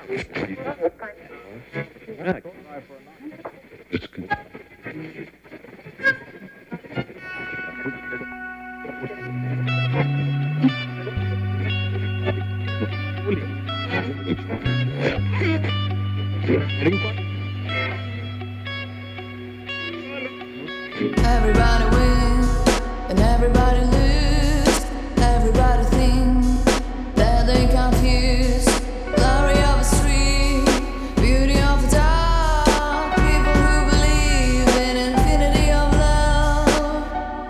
Everybody wins and everybody loses. Everybody thinks that they confuse glory of a street, beauty of a dark. People who believe in infinity of love.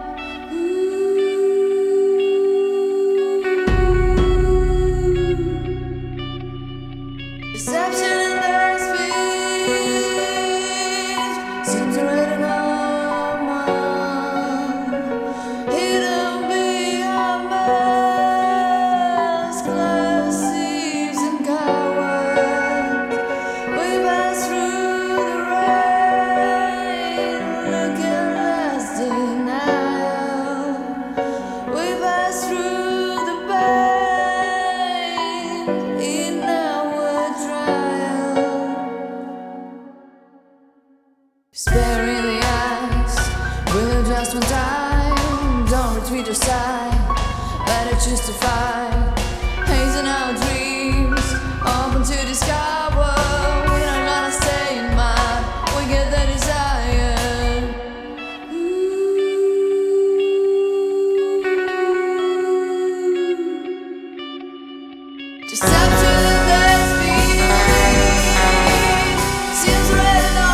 Deception in their speech seems written on. Sparing the eyes, will just one time. Don't retreat or sigh, better choose to fight. Hazing our dreams, open to discover. We are not a stay in mind, we get the desire. Just up to the speed, seems written on.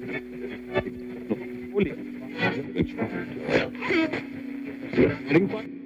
Getting fun?